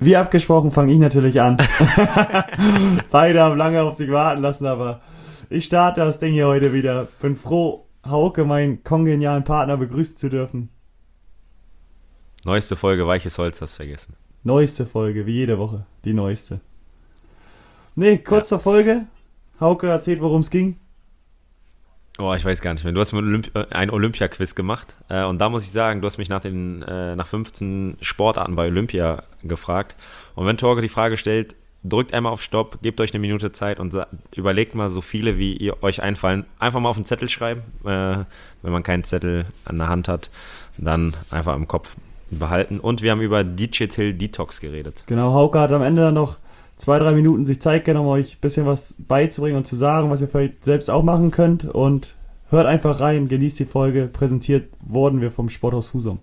Wie abgesprochen fange ich natürlich an. Beide haben lange auf sich warten lassen, aber ich starte das Ding hier heute wieder. Bin froh, Hauke, meinen kongenialen Partner, begrüßen zu dürfen. Neueste Folge Weiches Holz, hast vergessen. Neueste Folge, wie jede Woche. Die neueste. Nee, kurz zur Folge. Hauke erzählt, worum es ging. Oh, ich weiß gar nicht mehr. Du hast mir ein Olympia-Quiz gemacht. Und da muss ich sagen, du hast mich nach 15 Sportarten bei Olympia gefragt. Und wenn Torge die Frage stellt, drückt einmal auf Stopp, gebt euch eine Minute Zeit und überlegt mal so viele, wie ihr euch einfallen. Einfach mal auf einen Zettel schreiben. Wenn man keinen Zettel an der Hand hat, dann einfach im Kopf behalten. Und wir haben über Digital Detox geredet. Genau, Hauke hat am Ende dann noch 2-3 Minuten sich Zeit genommen, euch ein bisschen was beizubringen und zu sagen, was ihr vielleicht selbst auch machen könnt. Und hört einfach rein, genießt die Folge. Präsentiert wurden wir vom Sporthaus Husum.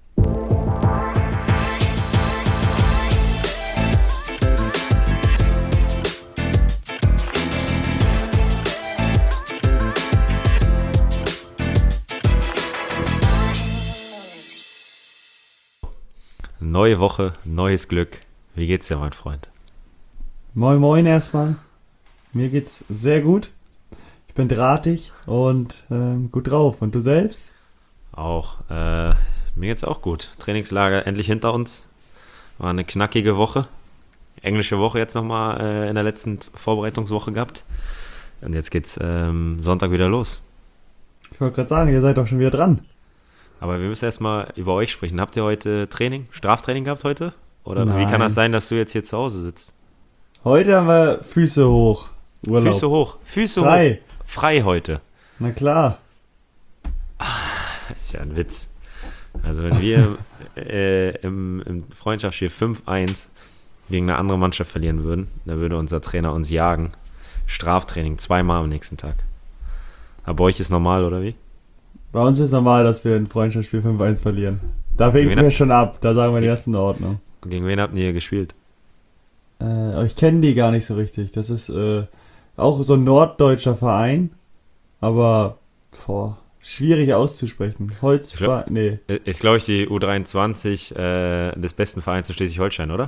Neue Woche, neues Glück. Wie geht's dir, mein Freund? Moin Moin erstmal. Mir geht's sehr gut. Ich bin drahtig und gut drauf. Und du selbst? Auch. Mir geht's auch gut. Trainingslager endlich hinter uns. War eine knackige Woche. Englische Woche jetzt nochmal in der letzten Vorbereitungswoche gehabt. Und jetzt geht's Sonntag wieder los. Ich wollte gerade sagen, ihr seid doch schon wieder dran. Aber wir müssen erstmal über euch sprechen. Habt ihr heute Straftraining gehabt heute? Oder Nein. wie kann das sein, dass du jetzt hier zu Hause sitzt? Heute haben wir Füße hoch. Urlaub. Füße Frei. hoch. Frei heute. Na klar. Das ist ja ein Witz. Also wenn wir im Freundschaftsspiel 5-1 gegen eine andere Mannschaft verlieren würden, dann würde unser Trainer uns jagen. Straftraining 2-mal am nächsten Tag. Aber bei euch ist normal, oder wie? Bei uns ist normal, dass wir ein Freundschaftsspiel 5-1 verlieren. Da winken wir schon ab. Da sagen wir die ersten Ordnung. Gegen wen habt ihr gespielt? Ich kenne die gar nicht so richtig. Das ist auch so ein norddeutscher Verein. Aber schwierig auszusprechen. Nee. Ist, glaube ich, die U23 des besten Vereins in Schleswig-Holstein, oder?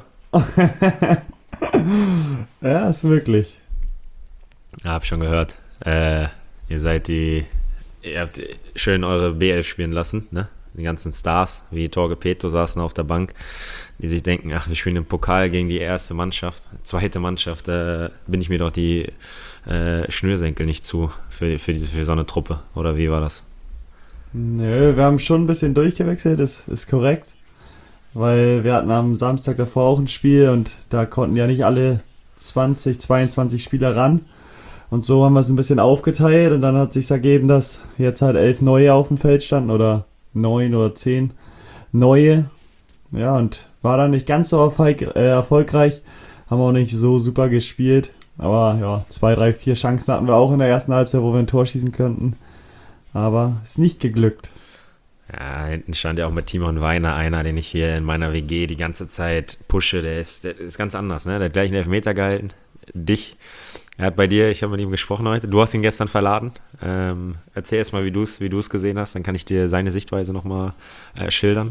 Ja, ist möglich. Ja, hab schon gehört. Ihr habt schön eure B11 spielen lassen, ne? Die ganzen Stars, wie Torge Peto saßen auf der Bank, die sich denken, ach, wir spielen im Pokal gegen die erste Mannschaft, zweite Mannschaft, bin ich mir doch die Schnürsenkel nicht zu für so eine Truppe, oder wie war das? Nö, wir haben schon ein bisschen durchgewechselt, das ist korrekt, weil wir hatten am Samstag davor auch ein Spiel und da konnten ja nicht alle 20, 22 Spieler ran. Und so haben wir es ein bisschen aufgeteilt und dann hat sich ergeben, dass jetzt halt 11 neue auf dem Feld standen oder 9 oder 10 neue. Ja, und war dann nicht ganz so erfolgreich, haben auch nicht so super gespielt. Aber ja, 2, 3, 4 Chancen hatten wir auch in der ersten Halbzeit, wo wir ein Tor schießen könnten. Aber ist nicht geglückt. Ja, hinten stand ja auch mit Timon Weiner einer, den ich hier in meiner WG die ganze Zeit pushe. Der ist ganz anders, ne? Der hat gleich einen Elfmeter gehalten. Dich. Er hat bei dir, ich habe mit ihm gesprochen heute, du hast ihn gestern verladen. Erzähl erst mal, wie du es gesehen hast, dann kann ich dir seine Sichtweise nochmal schildern.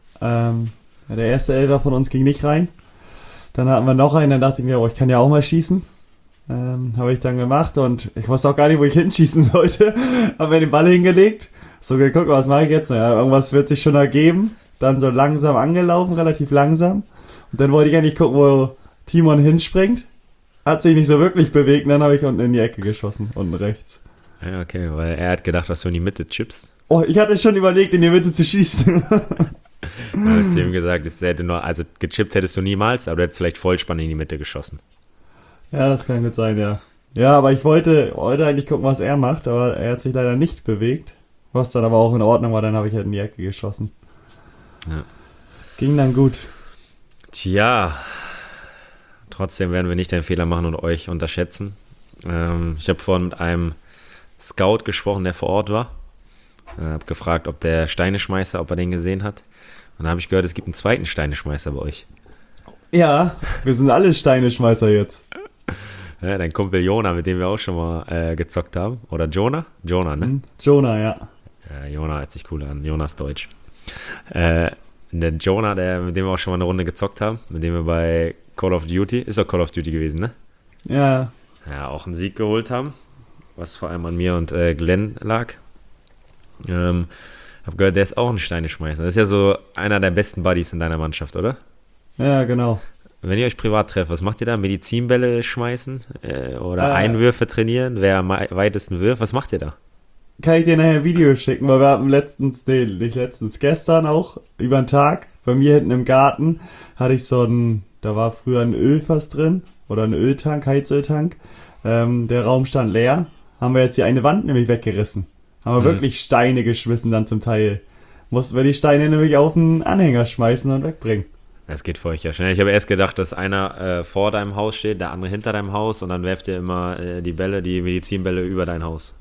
Der erste Elfer von uns ging nicht rein. Dann hatten wir noch einen, dann dachte ich mir, ich kann ja auch mal schießen. Habe ich dann gemacht und ich wusste auch gar nicht, wo ich hinschießen sollte. Habe mir den Ball hingelegt. So geguckt, was mache ich jetzt? Naja, irgendwas wird sich schon ergeben. Dann so langsam angelaufen, relativ langsam. Und dann wollte ich eigentlich gucken, wo Timon hinspringt. Hat sich nicht so wirklich bewegt, und dann habe ich unten in die Ecke geschossen, unten rechts. Ja, okay, weil er hat gedacht, dass du in die Mitte chippst. Oh, ich hatte schon überlegt, in die Mitte zu schießen. Du hast ihm gesagt, also gechippt hättest du niemals, aber du hättest vielleicht Vollspann in die Mitte geschossen. Ja, das kann gut sein, ja. Ja, aber ich wollte heute eigentlich gucken, was er macht, aber er hat sich leider nicht bewegt. Was dann aber auch in Ordnung war, dann habe ich halt in die Ecke geschossen. Ja. Ging dann gut. Tja, trotzdem werden wir nicht den Fehler machen und euch unterschätzen. Ich habe vorhin mit einem Scout gesprochen, der vor Ort war. Habe gefragt, ob der Steineschmeißer, ob er den gesehen hat. Und dann habe ich gehört, es gibt einen zweiten Steineschmeißer bei euch. Ja, wir sind alle Steineschmeißer jetzt. Ja, dein Kumpel Jonah, mit dem wir auch schon mal gezockt haben. Oder Jonah? Jonah, ne? Jonah, ja. Jonah hört sich cool an. Jonas Deutsch. Der Jonah, mit dem wir auch schon mal eine Runde gezockt haben, mit dem wir bei Call of Duty, ist doch Call of Duty gewesen, ne? Ja, Ja, auch einen Sieg geholt haben, was vor allem an mir und Glenn lag. Hab gehört, der ist auch ein Steineschmeißer. Das ist ja so einer der besten Buddies in deiner Mannschaft, oder? ja, genau. Wenn ihr euch privat trefft, was macht ihr da? Medizinbälle schmeißen? Oder Einwürfe trainieren? Wer am weitesten wirft? Was macht ihr da? Kann ich dir nachher Videos schicken, weil wir hatten gestern auch über den Tag, bei mir hinten im Garten, hatte ich da war früher ein Ölfass drin, oder ein Öltank, Heizöltank. Der Raum stand leer, haben wir jetzt die eine Wand nämlich weggerissen. Haben wir wirklich Steine geschmissen dann zum Teil. Mussten wir die Steine nämlich auf den Anhänger schmeißen und wegbringen. Das geht für euch ja schnell. Ich habe erst gedacht, dass einer vor deinem Haus steht, der andere hinter deinem Haus und dann werft ihr immer die Medizinbälle über dein Haus.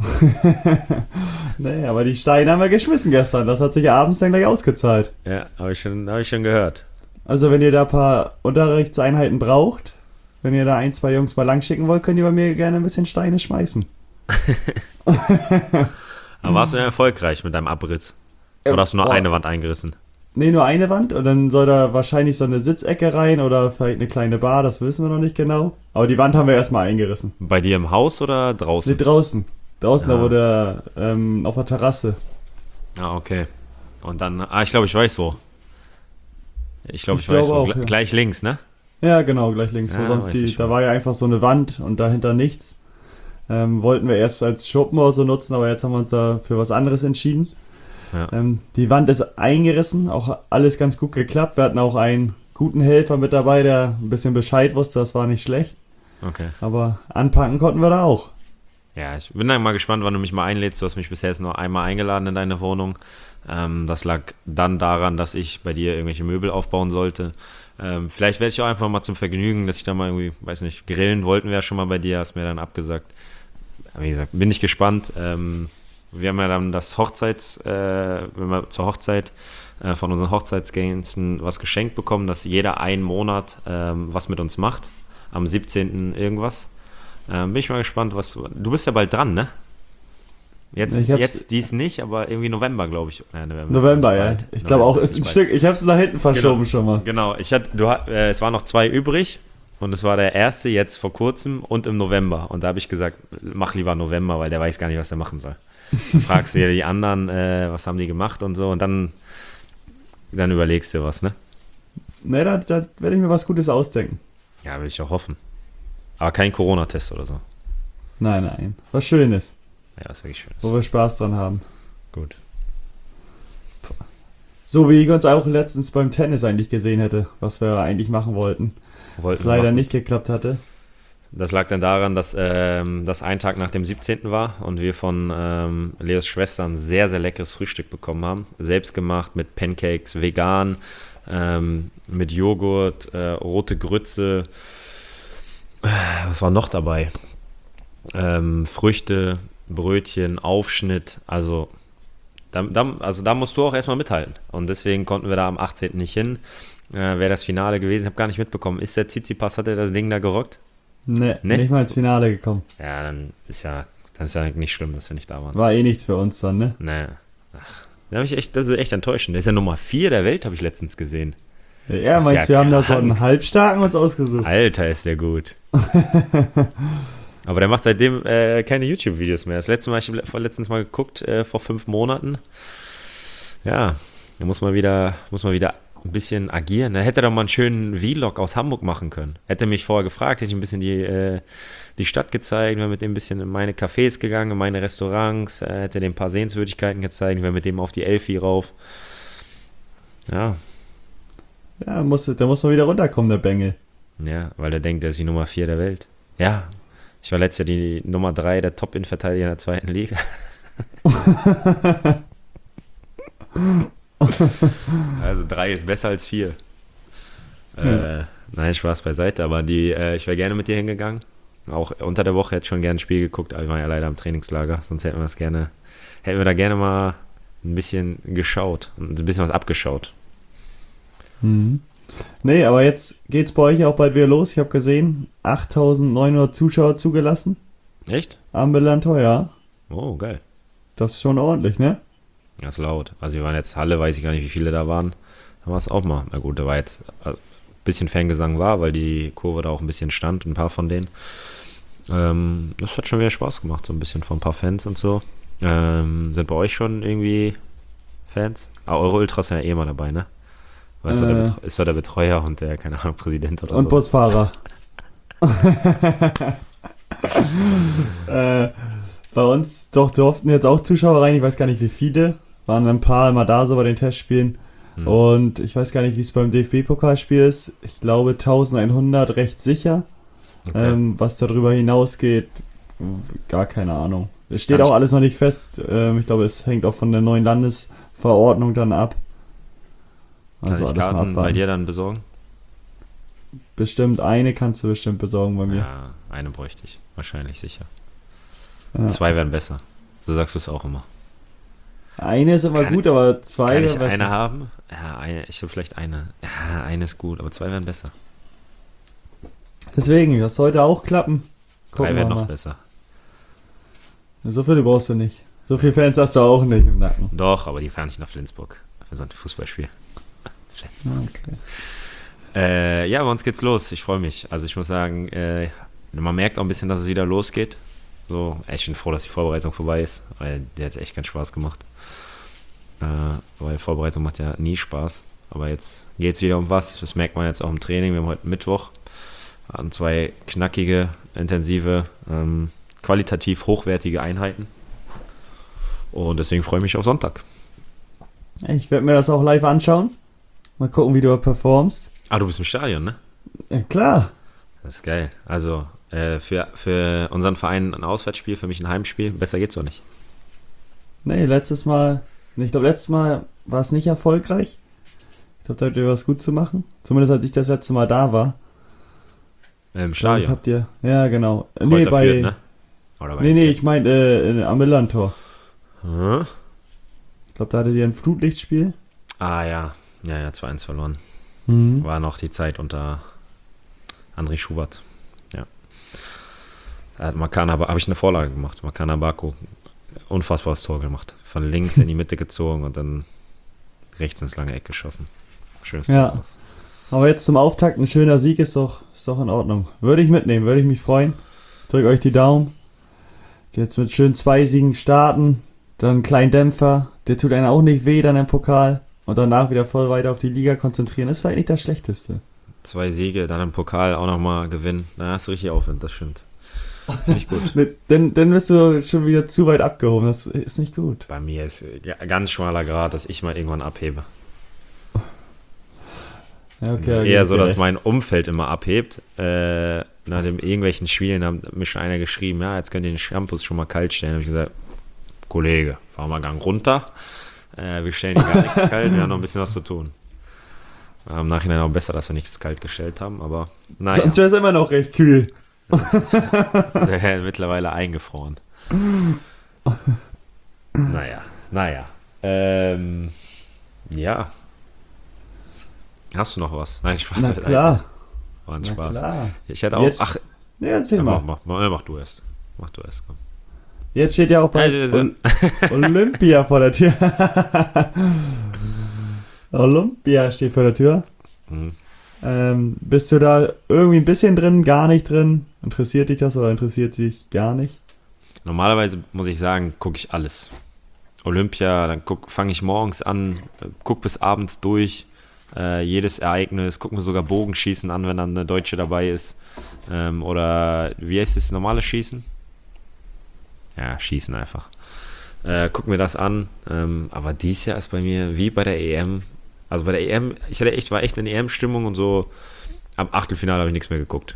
Nee, aber die Steine haben wir geschmissen gestern. Das hat sich abends dann gleich ausgezahlt. Ja, habe ich schon gehört. Also wenn ihr da ein paar Unterrichtseinheiten braucht, wenn ihr da 1, 2 Jungs mal lang schicken wollt, könnt ihr bei mir gerne ein bisschen Steine schmeißen. Aber warst du denn erfolgreich mit deinem Abriss? Oder hast du nur eine Wand eingerissen? Nee, nur eine Wand und dann soll da wahrscheinlich so eine Sitzecke rein oder vielleicht eine kleine Bar, das wissen wir noch nicht genau. Aber die Wand haben wir erstmal eingerissen. Bei dir im Haus oder draußen? Nee, draußen. Draußen, Ja. da wo der, auf der Terrasse. Ah, okay. Und dann, ich glaube, ich weiß wo. Ich glaube, Ich ich weiß glaube wo. auch, ja. Gleich links, ne? Ja, genau, gleich links. Ja, Wo sonst weiß ich da schon. war ja einfach so eine Wand und dahinter nichts. Wollten wir erst als Schuppen oder so nutzen, aber jetzt haben wir uns da für was anderes entschieden. Ja. Die Wand ist eingerissen, auch alles ganz gut geklappt. Wir hatten auch einen guten Helfer mit dabei, der ein bisschen Bescheid wusste, das war nicht schlecht. Okay. Aber anpacken konnten wir da auch. Ja, ich bin dann mal gespannt, wann du mich mal einlädst. Du hast mich bisher jetzt nur einmal eingeladen in deine Wohnung. Das lag dann daran, dass ich bei dir irgendwelche Möbel aufbauen sollte. Vielleicht werde ich auch einfach mal zum Vergnügen, dass ich da mal irgendwie, weiß nicht, grillen wollten wir ja schon mal bei dir, hast mir dann abgesagt. Wie gesagt, bin ich gespannt. Wir haben ja dann wenn wir zur Hochzeit von unseren Hochzeitsgästen was geschenkt bekommen, dass jeder einen Monat was mit uns macht. Am 17. irgendwas. Bin ich mal gespannt, du bist ja bald dran, ne? Jetzt dies nicht, aber irgendwie November, glaube ich. November, ja. Ich glaube auch, ist ein Stück, ich habe es nach hinten verschoben schon mal. Genau, es waren noch 2 übrig und es war der erste jetzt vor kurzem und im November. Und da habe ich gesagt, mach lieber November, weil der weiß gar nicht, was der machen soll. Dann fragst du ja die anderen, was haben die gemacht und so und dann überlegst du was, ne? Ne, da werde ich mir was Gutes ausdenken. Ja, will ich auch hoffen. Aber kein Corona-Test oder so. Nein. Was Schönes, Ja, das ist wirklich schön. wo wir Spaß dran haben. Gut. So wie ich uns auch letztens beim Tennis eigentlich gesehen hätte, was wir eigentlich machen wollten. Was leider nicht geklappt hatte. Das lag dann daran, dass das ein Tag nach dem 17. war und wir von Leos Schwester ein sehr, sehr leckeres Frühstück bekommen haben. Selbst gemacht mit Pancakes, vegan, mit Joghurt, rote Grütze. Was war noch dabei? Früchte, Brötchen, Aufschnitt. Also da musst du auch erstmal mithalten. Und deswegen konnten wir da am 18. nicht hin. Wäre das Finale gewesen. Ich habe gar nicht mitbekommen. Ist der Tsitsipas, hat er das Ding da gerockt? Nee, nicht mal ins Finale gekommen. Ja, dann ist ja nicht schlimm, dass wir nicht da waren. War eh nichts für uns dann, ne? Nee. Ach, das ist echt enttäuschend. Der ist ja Nummer 4 der Welt, habe ich letztens gesehen. Ja, meinst du, wir haben da so einen Halbstarken uns ausgesucht. Alter, ist der gut. Aber der macht seitdem keine YouTube-Videos mehr. Das letzte Mal, ich habe letztens mal geguckt, vor 5 Monaten. Ja, da muss man wieder ein bisschen agieren. Da hätte er doch mal einen schönen Vlog aus Hamburg machen können. Hätte mich vorher gefragt, hätte ich ein bisschen die Stadt gezeigt, wäre mit dem ein bisschen in meine Cafés gegangen, in meine Restaurants, hätte dem ein paar Sehenswürdigkeiten gezeigt, wäre mit dem auf die Elfi rauf. Ja. Ja, da muss man wieder runterkommen, der Bengel. Ja, weil er denkt, er ist die Nummer 4 der Welt. Ja, ich war letztes Jahr die Nummer 3 der Top-In-Verteidiger in der 2. Liga. Also 3 ist besser als 4. Nein, Spaß beiseite, aber ich wäre gerne mit dir hingegangen. Auch unter der Woche hätte ich schon gerne ein Spiel geguckt, aber ich war ja leider im Trainingslager, sonst hätten wir da gerne mal ein bisschen geschaut und ein bisschen was abgeschaut. Mhm. Nee, aber jetzt geht's bei euch auch bald wieder los. Ich habe gesehen, 8.900 Zuschauer zugelassen. Echt? Am Millantor, ja. Oh, geil. Das ist schon ordentlich, ne? Das ist laut. Also wir waren jetzt Halle, weiß ich gar nicht, wie viele da waren. Da war es auch mal. Na gut, da war jetzt ein bisschen Fangesang war, weil die Kurve da auch ein bisschen stand, ein paar von denen. Das hat schon wieder Spaß gemacht, so ein bisschen von ein paar Fans und so. Sind bei euch schon irgendwie Fans? Eure Ultras sind ja eh mal dabei, ne? Weil ist da der Betreuer und der, keine Ahnung, Präsident oder und so. Busfahrer. Bei uns durften jetzt auch Zuschauer rein, ich weiß gar nicht wie viele. Waren ein paar immer da so bei den Testspielen. Und ich weiß gar nicht, wie es beim DFB-Pokalspiel ist. Ich glaube 1100 recht sicher. Okay. Was darüber hinausgeht, gar keine Ahnung. Es steht auch alles noch nicht fest. Ich glaube, es hängt auch von der neuen Landesverordnung dann ab. Also Kann ich alles mal Karten bei abwarten. dir dann besorgen? Bestimmt eine kannst du bestimmt besorgen bei mir. Ja, eine bräuchte ich. Wahrscheinlich, sicher. Ja. 2 wären besser. So sagst du es auch immer. Eine ist immer gut, aber zwei Kann ich wäre besser. eine haben? Ja, ich will vielleicht eine. Ja, eine ist gut, aber 2 wären besser. Deswegen, das sollte auch klappen. 3 Gucken wir wären noch mal. besser. So viele brauchst du nicht. So viele Fans hast du auch nicht im Nacken. Doch, aber die fahren nicht nach Flensburg. Für so ein Fußballspiel. Flensburg. Okay. Ja, bei uns geht's los. Ich freue mich. Also ich muss sagen, man merkt auch ein bisschen, dass es wieder losgeht. So, ich bin froh, dass die Vorbereitung vorbei ist, weil der hat echt keinen Spaß gemacht. Weil Vorbereitung macht ja nie Spaß. Aber jetzt geht's wieder um was. Das merkt man jetzt auch im Training. Wir haben heute Mittwoch. Hatten 2 knackige, intensive, qualitativ hochwertige Einheiten. Und deswegen freue ich mich auf Sonntag. Ich werde mir das auch live anschauen. Mal gucken, wie du performst. Ah, du bist im Stadion, ne? Ja, klar. Das ist geil. Also für unseren Verein ein Auswärtsspiel, für mich ein Heimspiel. Besser geht's doch nicht. Nee, letztes Mal war es nicht erfolgreich. Ich glaube, da habt ihr was gut zu machen. Zumindest als ich das letzte Mal da war. Im Ich Stadion. habt ihr, ja, genau. Kräuter Fürth, ne? Oder bei Nee, NC? ich meine am Millantor. Hm? Ich glaube, da hattet ihr ein Flutlichtspiel. Ah ja. Ja, 2-1 verloren. Mhm. War noch die Zeit unter André Schubert. Ja. Da hat habe ich eine Vorlage gemacht. Makana Baku, unfassbares Tor gemacht. Von links in die Mitte gezogen und dann rechts ins lange Eck geschossen. Schönes Tor. Ja. Aus. Aber jetzt zum Auftakt ein schöner Sieg ist doch in Ordnung. Würde ich mitnehmen, würde ich mich freuen. Drückt euch die Daumen. Jetzt mit schön 2 Siegen starten. Dann einen kleinen Dämpfer. Der tut einem auch nicht weh dann im Pokal. Und danach wieder voll weiter auf die Liga konzentrieren. Das war eigentlich das Schlechteste. 2 Siege, dann im Pokal auch nochmal gewinnen. Da hast du richtig Aufwind, das stimmt. Finde ich gut. Dann bist du schon wieder zu weit abgehoben. Das ist nicht gut. Bei mir ist ganz schmaler Grad, dass ich mal irgendwann abhebe. Ja, Es ist eher so, dass mein Umfeld immer abhebt. Nach irgendwelchen Spielen hat mir schon einer geschrieben, ja, jetzt könnt ihr den Shampoos schon mal kalt stellen. Da habe ich gesagt, Kollege, fahr mal Gang runter. Wir stellen hier gar nichts kalt, wir haben noch ein bisschen was zu tun. Im Nachhinein auch besser, dass wir nichts kalt gestellt haben, aber naja. Sonst wäre es immer noch recht kühl. Mittlerweile eingefroren. Naja. Ja. Hast du noch was? Nein, Spaß. Na klar. War ein Na Spaß. klar. Ich hätte auch. Jetzt, Ach, ja, erzähl mal. mach du erst. Mach du erst, komm. Jetzt steht ja auch bei Olympia vor der Tür. Olympia steht vor der Tür. Mhm. Bist du da irgendwie ein bisschen drin, gar nicht drin? Interessiert dich das oder interessiert dich gar nicht? Normalerweise muss ich sagen, gucke ich alles. Olympia, dann fange ich morgens an, gucke bis abends durch. Jedes Ereignis, gucke mir sogar Bogenschießen an, wenn dann eine Deutsche dabei ist. Oder wie heißt das normale Schießen? Ja, Schießen einfach. Guck mir das an. Aber dieses Jahr ist bei mir wie bei der EM. Also bei der EM, war echt in EM-Stimmung und so. Am Achtelfinale habe ich nichts mehr geguckt.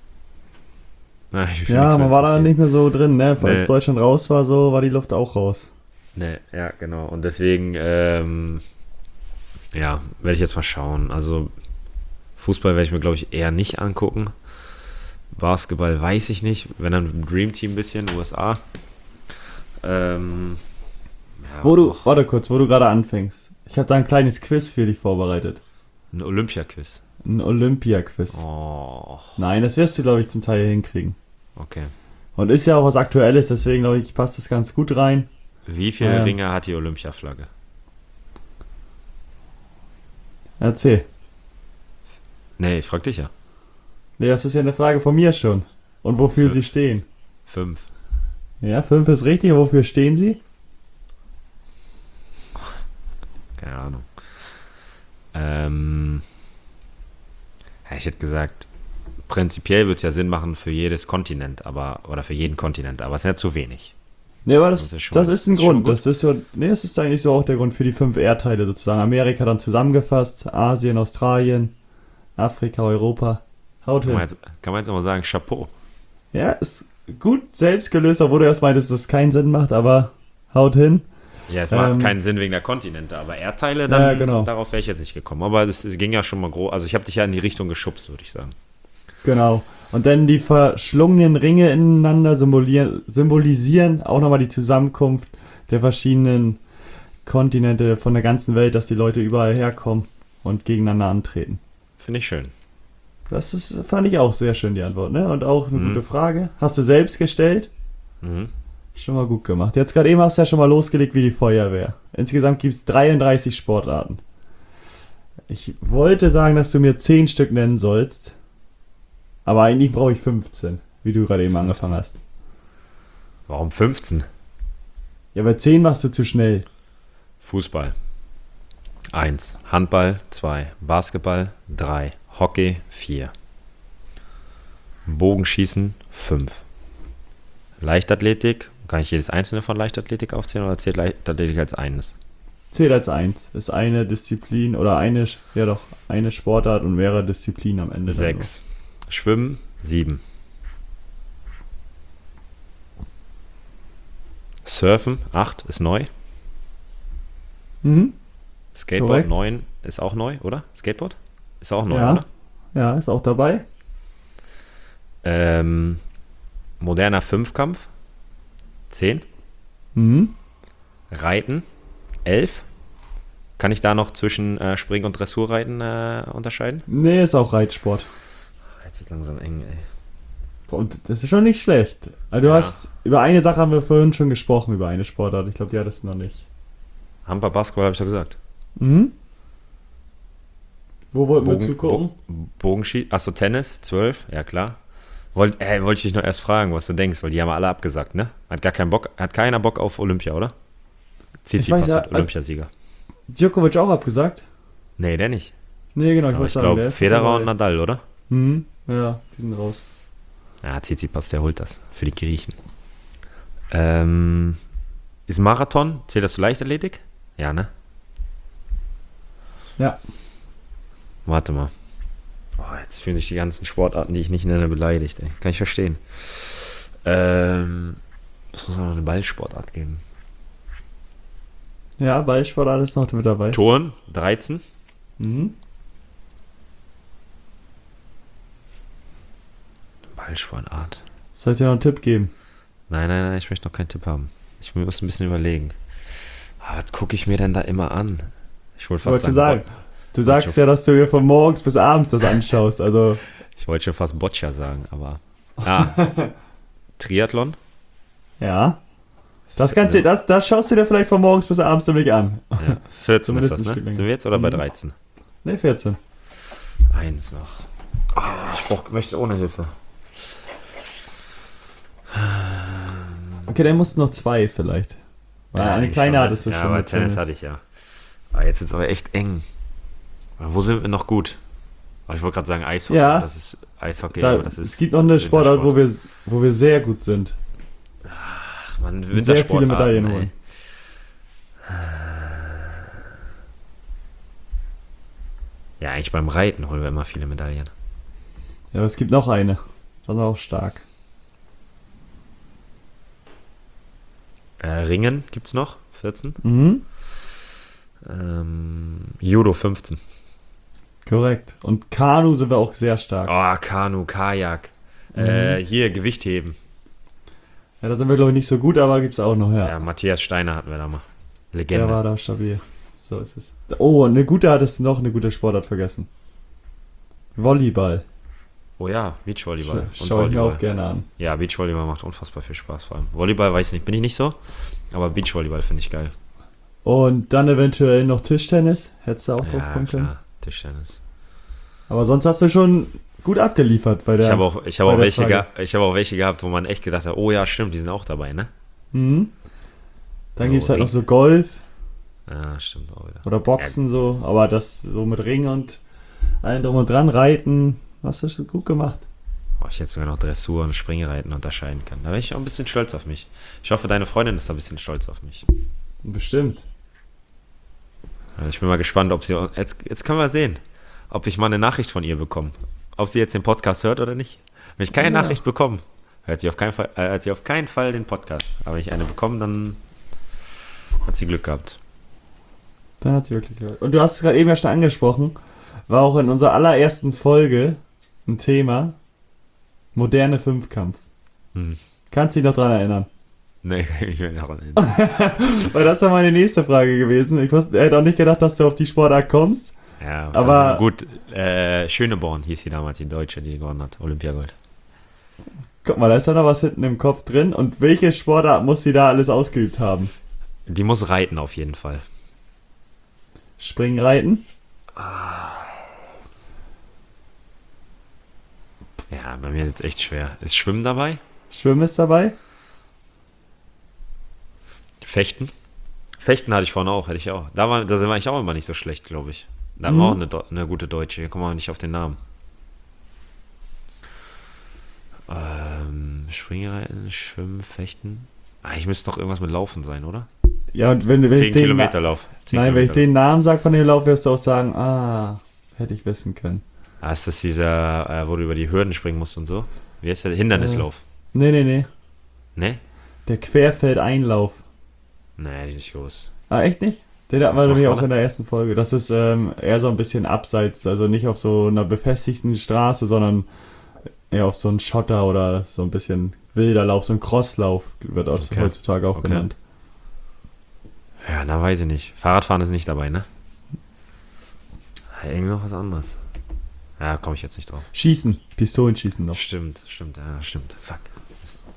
Ja, man war da nicht mehr so drin, ne? Als Deutschland raus war, so war die Luft auch raus. Ne, ja, genau. Und deswegen, werde ich jetzt mal schauen. Also Fußball werde ich mir, glaube ich, eher nicht angucken. Basketball weiß ich nicht. Wenn dann Dream Team ein bisschen, USA. Warte kurz, wo du gerade anfängst. Ich habe da ein kleines Quiz für dich vorbereitet. Ein Olympia-Quiz. Ein Olympia-Quiz. Oh. Nein, das wirst du, glaube ich, zum Teil hinkriegen. Okay. Und ist ja auch was Aktuelles, deswegen, glaube ich, passt das ganz gut rein. Wie viele Ringe hat die Olympia-Flagge? Erzähl. Nee, ich frag dich ja. Nee, das ist ja eine Frage von mir schon. Und wofür sie stehen. 5. Ja, 5 ist richtig. Wofür stehen sie? Keine Ahnung. Ja, ich hätte gesagt, prinzipiell würde es ja Sinn machen für jedes Kontinent, oder für jeden Kontinent, aber es ist ja zu wenig. Nee, aber das ist ein schon Grund. gut. Das ist so, nee, das ist eigentlich so auch der Grund für die 5 Erdteile sozusagen. Amerika dann zusammengefasst, Asien, Australien, Afrika, Europa. Haut hin. Kann man jetzt auch mal sagen, Chapeau. Ja, ist gut selbst gelöst, obwohl du erst meintest, dass das keinen Sinn macht, aber haut hin. Ja, es macht keinen Sinn wegen der Kontinente, aber Erdteile, dann ja, genau. Darauf wäre ich jetzt nicht gekommen. Aber es ging ja schon mal groß. Also ich habe dich ja in die Richtung geschubst, würde ich sagen. Genau. Und dann die verschlungenen Ringe ineinander symbolisieren auch nochmal die Zusammenkunft der verschiedenen Kontinente von der ganzen Welt, dass die Leute überall herkommen und gegeneinander antreten. Finde ich schön. Fand ich auch sehr schön, die Antwort, ne? Und auch eine gute Frage. Hast du selbst gestellt? Mhm. Schon mal gut gemacht. Jetzt gerade eben hast du ja schon mal losgelegt wie die Feuerwehr. Insgesamt gibt es 33 Sportarten. Ich wollte sagen, dass du mir 10 Stück nennen sollst. Aber eigentlich brauche ich 15, wie du gerade eben angefangen hast. Warum 15? Ja, bei 10 machst du zu schnell. Fußball. 1. Handball. 2. Basketball. 3. Hockey. 4. Bogenschießen. 5. Leichtathletik. Kann ich jedes einzelne von Leichtathletik aufzählen oder zählt Leichtathletik als eines? Zählt als 1. Ist eine Disziplin oder eine Sportart und mehrere Disziplinen am Ende. 6. Schwimmen. 7. Surfen. 8 ist neu. Mhm. Skateboard. Korrekt. 9 ist auch neu, oder? Skateboard? Ist auch neu, Ja. oder? Ja, ist auch dabei. Moderner Fünfkampf. 10. Mhm. Reiten. 11. Kann ich da noch zwischen Spring- und Dressurreiten unterscheiden? Nee, ist auch Reitsport. Jetzt wird langsam eng, ey. Und das ist schon nicht schlecht. Also über eine Sache haben wir vorhin schon gesprochen, über eine Sportart. Ich glaube, die hattest du noch nicht. Handball, Basketball habe ich doch gesagt. Mhm. Wo wollten wir zugucken? Bogenschießen. Achso, Tennis, 12, ja klar. Wollte ich dich noch erst fragen, was du denkst, weil die haben alle abgesagt, ne? Hat keiner Bock auf Olympia, oder? Tsitsipas wird Olympiasieger. Djokovic auch abgesagt? Nee, der nicht. Nee, genau, Aber ich glaube, Federer und Nadal, oder? Mhm. Ja, die sind raus. Ja, Tsitsipas, der holt das für die Griechen. Ist Marathon, zählt das zu Leichtathletik? Ja, ne? Ja. Warte mal. Oh, jetzt fühlen sich die ganzen Sportarten, die ich nicht nenne, beleidigt, ey. Kann ich verstehen. Es muss noch eine Ballsportart geben. Ja, Ballsportart ist noch mit dabei. Turn, 13. Mhm. Ballsportart. Soll ich dir noch einen Tipp geben? Nein, ich möchte noch keinen Tipp haben. Ich muss ein bisschen überlegen. Was gucke ich mir denn da immer an? Ich wollte fast sagen. Du sagst ja, dass du dir von morgens bis abends das anschaust, also... Ich wollte schon fast Boccia sagen, aber... Triathlon? Ja. Das schaust du dir vielleicht von morgens bis abends nämlich an. Ja, 14 ist das, ne? Sind wir jetzt oder bei 13? Ne, 14. 1 noch. Ich möchte ohne Hilfe. Okay, dann musst du noch 2 vielleicht. Weil eine kleine hattest du schon. Ja, aber Tennis hatte ich ja. Aber jetzt ist es aber echt eng. Wo sind wir noch gut? Ich wollte gerade sagen Eishockey. Ja. Das ist Eishockey, aber das ist... Es gibt noch eine Sportart, wo wir sehr gut sind. Ach man, sehr viele Medaillen holen. Ja, eigentlich beim Reiten holen wir immer viele Medaillen. Ja, aber es gibt noch eine. Das ist auch stark. Ringen gibt's noch, 14. Mhm. Judo 15. Korrekt. Und Kanu sind wir auch sehr stark. Oh, Kanu, Kajak. Hier, Gewichtheben. Ja, da sind wir, glaube ich, nicht so gut, aber gibt's auch noch, ja. Ja, Matthias Steiner hatten wir da mal. Legende. Der war da stabil. So ist es. Oh, eine gute Sportart vergessen. Volleyball. Oh ja, Beachvolleyball. Schau ich mir auch gerne an. Ja, Beachvolleyball macht unfassbar viel Spaß vor allem. Volleyball weiß ich nicht, bin ich nicht so, aber Beachvolleyball finde ich geil. Und dann eventuell noch Tischtennis. Hättest du auch drauf kommen können? Klar. Tischtennis. Aber sonst hast du schon gut abgeliefert bei der. Ich habe auch welche gehabt, wo man echt gedacht hat, oh ja, stimmt, die sind auch dabei, ne? Mhm. Dann So gibt es halt noch Ring. so Golf Ja, stimmt auch wieder. oder Boxen so, aber das so mit Ring und allem drum und dran, Reiten, hast du schon gut gemacht. Oh, ich hätte sogar noch Dressur und Springreiten unterscheiden können. Da wäre ich auch ein bisschen stolz auf mich. Ich hoffe, deine Freundin ist da ein bisschen stolz auf mich. Bestimmt. Also ich bin mal gespannt, ob sie. Jetzt können wir sehen, ob ich mal eine Nachricht von ihr bekomme. Ob sie jetzt den Podcast hört oder nicht. Wenn ich keine Ja. Nachricht bekomme, hört sie auf keinen Fall den Podcast. Aber wenn ich eine bekomme, dann hat sie Glück gehabt. Dann hat sie wirklich gehört. Und du hast es gerade eben ja schon angesprochen, war auch in unserer allerersten Folge ein Thema, moderne Fünfkampf. Hm. Kannst du dich noch dran erinnern? Nee, kann ich mich nicht mehr daran erinnern. Weil das war meine nächste Frage gewesen. Ich hätte auch nicht gedacht, dass du auf die Sportart kommst. Ja, Aber- also gut, Schöneborn hieß sie damals, die Deutsche, die gewonnen hat, Olympiagold. Guck mal, da ist ja noch was hinten im Kopf drin. Und welche Sportart muss sie da alles ausgeübt haben? Die muss reiten auf jeden Fall. Springen, Reiten? Ja, bei mir ist jetzt echt schwer. Ist Schwimmen dabei? Schwimmen ist dabei? Fechten? Fechten hatte ich vorhin auch, hätte ich auch. Da war ich auch immer nicht so schlecht, glaube ich. Da haben wir auch eine gute Deutsche. Hier kommen wir nicht auf den Namen. Springreiten, Schwimmen, Fechten. Ich müsste doch irgendwas mit Laufen sein, oder? Ja, und wenn ich 10 den Kilometer Lauf. 10 Nein, wenn ich Kilometer den Namen sage von dem Lauf, wirst du auch sagen, hätte ich wissen können. Ist das dieser, wo du über die Hürden springen musst und so? Wie heißt der? Hindernislauf. Nee. Ne? Der Querfeldeinlauf. Nee, die nicht groß. Echt nicht? Den hatten wir Was nämlich macht auch man in der ersten Folge. Das ist eher so ein bisschen abseits, also nicht auf so einer befestigten Straße, sondern eher auf so einen Schotter oder so ein bisschen wilder Lauf, so ein Crosslauf wird auch Okay. heutzutage auch Okay. genannt. Ja, na weiß ich nicht. Fahrradfahren ist nicht dabei, ne? Irgendwie noch was anderes. Ja, komme ich jetzt nicht drauf. Schießen, Pistolenschießen noch. Stimmt, ja, stimmt. Fuck. Mist.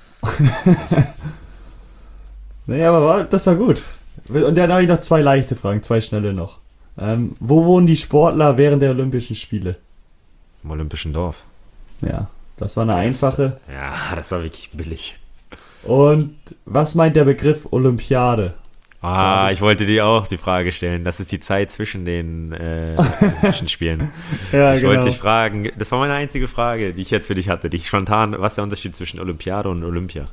Nee, aber das war gut. Und dann habe ich noch zwei leichte Fragen, zwei schnelle noch. Wo wohnen die Sportler während der Olympischen Spiele? Im Olympischen Dorf. Ja, das war eine einfache. Ja, das war wirklich billig. Und was meint der Begriff Olympiade? Ich wollte dir auch die Frage stellen. Das ist die Zeit zwischen den Olympischen Spielen. Ja, Ich wollte dich fragen, das war meine einzige Frage, die ich jetzt für dich hatte, die ich spontan, was ist der Unterschied zwischen Olympiade und Olympia?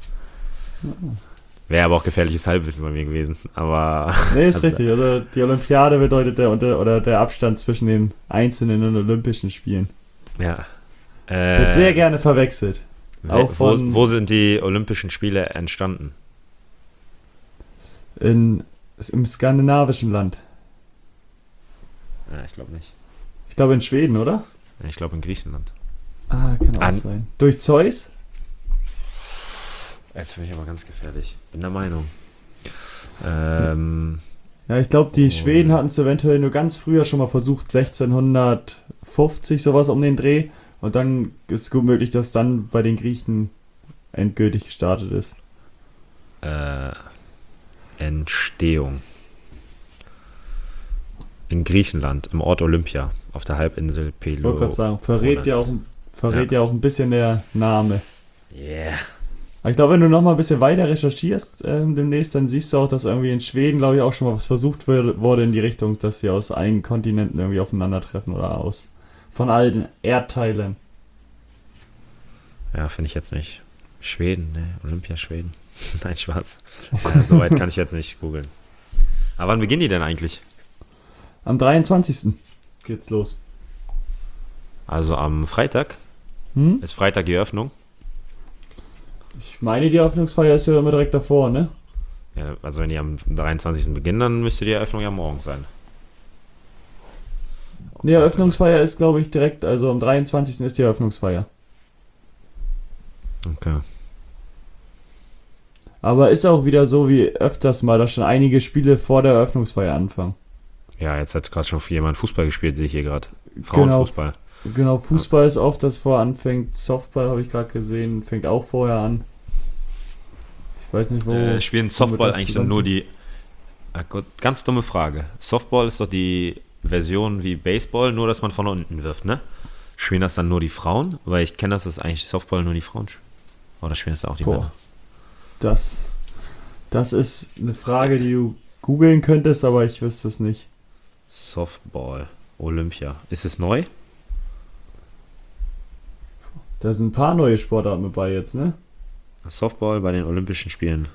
Wäre aber auch gefährliches Halbwissen bei mir gewesen, aber... Nee, ist richtig. Also die Olympiade bedeutet der Abstand zwischen den einzelnen Olympischen Spielen. Ja. Wird sehr gerne verwechselt. Auch wo sind die Olympischen Spiele entstanden? Im skandinavischen Land. Ja, ich glaube nicht. Ich glaube in Schweden, oder? Ja, ich glaube in Griechenland. Kann auch sein. Durch Zeus? Jetzt finde ich aber ganz gefährlich. Bin der Meinung. Ja, ich glaube, die Schweden hatten es eventuell nur ganz früher schon mal versucht, 1650, sowas um den Dreh. Und dann ist es gut möglich, dass dann bei den Griechen endgültig gestartet ist. Entstehung. In Griechenland, im Ort Olympia, auf der Halbinsel Ich wollte gerade sagen, verrät Peloponnes. ja auch ein bisschen der Name. Yeah. Aber ich glaube, wenn du noch mal ein bisschen weiter recherchierst demnächst, dann siehst du auch, dass irgendwie in Schweden, glaube ich, auch schon mal was versucht wurde in die Richtung, dass sie aus allen Kontinenten irgendwie aufeinandertreffen oder von allen Erdteilen. Ja, finde ich jetzt nicht. Schweden, ne? Olympia Schweden. Nein, Spaß. Ja, soweit kann ich jetzt nicht googeln. Aber wann beginnen die denn eigentlich? Am 23. geht's los. Also am Freitag? Hm? Ist Freitag die Eröffnung? Ich meine, die Eröffnungsfeier ist ja immer direkt davor, ne? Ja, also wenn die am 23. beginnen, dann müsste die Eröffnung ja morgen sein. Ne, Eröffnungsfeier ist, glaube ich, direkt, also am 23. ist die Eröffnungsfeier. Okay. Aber ist auch wieder so wie öfters mal, dass schon einige Spiele vor der Eröffnungsfeier anfangen. Ja, jetzt hat gerade schon jemand Fußball gespielt, sehe ich hier gerade. Frauenfußball. Genau, Fußball ist oft, das vorher anfängt. Softball habe ich gerade gesehen, fängt auch vorher an. Ich weiß nicht, wo. Spielen Softball das eigentlich dann nur die... Gott, ganz dumme Frage. Softball ist doch die Version wie Baseball, nur dass man von unten wirft, ne? Spielen das dann nur die Frauen? Weil ich kenne, dass das eigentlich Softball nur die Frauen spielen. Oder spielen das auch die Männer? Das, das ist eine Frage, die du googeln könntest, aber ich wüsste es nicht. Softball, Olympia. Ist es neu? Da sind ein paar neue Sportarten mit bei jetzt, ne? Softball bei den Olympischen Spielen.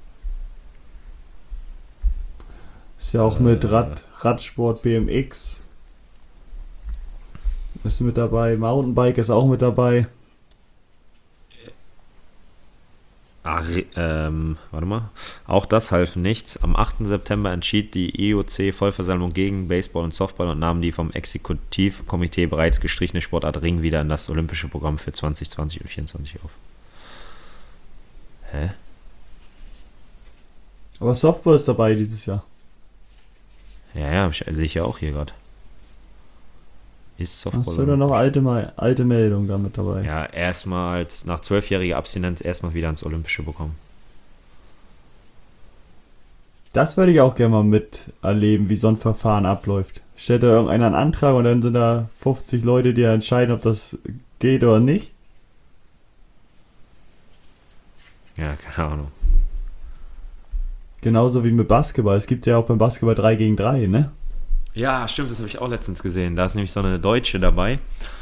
Ist ja auch mit Radsport, BMX ist mit dabei, Mountainbike ist auch mit dabei. Warte mal. Auch das half nichts. Am 8. September entschied die IOC-Vollversammlung gegen Baseball und Softball und nahm die vom Exekutivkomitee bereits gestrichene Sportart Ring wieder in das olympische Programm für 2020 und 2024 auf. Hä? Aber Softball ist dabei dieses Jahr. Ja, sehe ich ja auch hier gerade. Ist Softball. Hast du da noch alte Meldung damit dabei? Ja, erstmals nach 12-jähriger Abstinenz erstmal wieder ins Olympische bekommen. Das würde ich auch gerne mal miterleben, wie so ein Verfahren abläuft. Stellt da irgendeiner einen Antrag und dann sind da 50 Leute, die entscheiden, ob das geht oder nicht. Ja, keine Ahnung. Genauso wie mit Basketball. Es gibt ja auch beim Basketball 3 gegen 3, ne? Ja, stimmt, das habe ich auch letztens gesehen. Da ist nämlich so eine Deutsche dabei,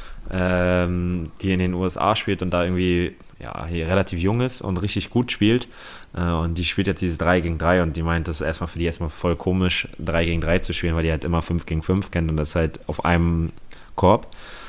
die in den USA spielt und da irgendwie hier relativ jung ist und richtig gut spielt. Und die spielt jetzt dieses 3 gegen 3 und die meint, das ist erstmal für die voll komisch, 3 gegen 3 zu spielen, weil die halt immer 5 gegen 5 kennt und das ist halt auf einem Korb.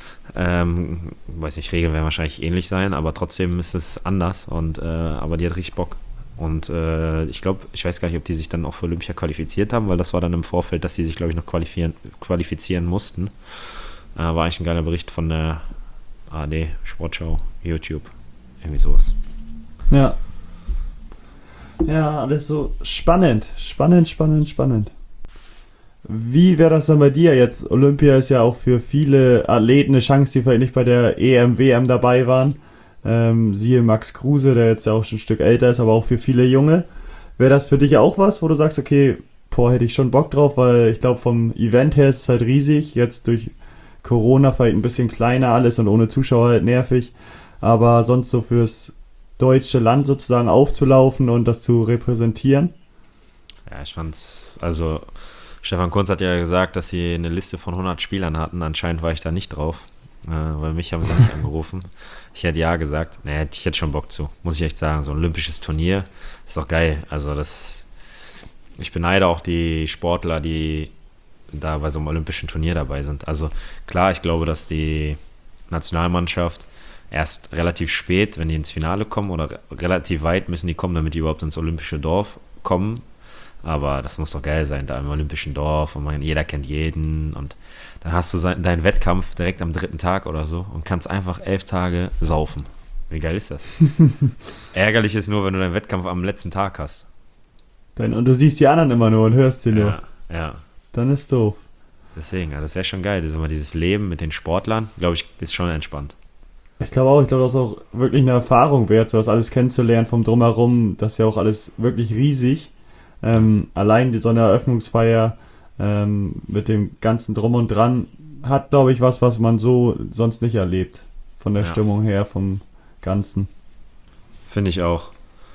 Weiß nicht, Regeln werden wahrscheinlich ähnlich sein, aber trotzdem ist es anders aber die hat richtig Bock. Und ich weiß gar nicht, ob die sich dann auch für Olympia qualifiziert haben, weil das war dann im Vorfeld, dass die sich, glaube ich, noch qualifizieren mussten. War eigentlich ein geiler Bericht von der ARD, Sportschau, YouTube, irgendwie sowas. Ja. Ja, alles so spannend. Spannend. Wie wäre das dann bei dir jetzt? Olympia ist ja auch für viele Athleten eine Chance, die vielleicht nicht bei der EM, WM dabei waren. Siehe Max Kruse, der jetzt ja auch schon ein Stück älter ist, aber auch für viele Junge. Wäre das für dich auch was, wo du sagst, okay, hätte ich schon Bock drauf, weil ich glaube, vom Event her ist es halt riesig. Jetzt durch Corona vielleicht ein bisschen kleiner alles und ohne Zuschauer halt nervig. Aber sonst so fürs deutsche Land sozusagen aufzulaufen und das zu repräsentieren. Ja, ich fand's, also Stefan Kunz hat ja gesagt, dass sie eine Liste von 100 Spielern hatten. Anscheinend war ich da nicht drauf, weil mich haben sie nicht angerufen. Ich hätte ja gesagt, ich hätte schon Bock zu, muss ich echt sagen. So ein olympisches Turnier ist doch geil. Also ich beneide auch die Sportler, die da bei so einem olympischen Turnier dabei sind. Also klar, ich glaube, dass die Nationalmannschaft erst relativ spät, wenn die ins Finale kommen oder relativ weit müssen die kommen, damit die überhaupt ins olympische Dorf kommen. Aber das muss doch geil sein, da im olympischen Dorf und jeder kennt jeden und dann hast du deinen Wettkampf direkt am 3. Tag oder so und kannst einfach 11 Tage saufen. Wie geil ist das? Ärgerlich ist nur, wenn du deinen Wettkampf am letzten Tag hast. Und du siehst die anderen immer nur und hörst sie nur. Ja. Dann ist doof. Deswegen, das wäre schon geil. Das ist immer dieses Leben mit den Sportlern, glaube ich, ist schon entspannt. Ich glaube, das ist auch wirklich eine Erfahrung wert, sowas alles kennenzulernen vom Drumherum. Das ist ja auch alles wirklich riesig. Allein so eine Eröffnungsfeier mit dem ganzen Drum und Dran hat, glaube ich, was man so sonst nicht erlebt. Von der Stimmung her, vom Ganzen. Finde ich auch.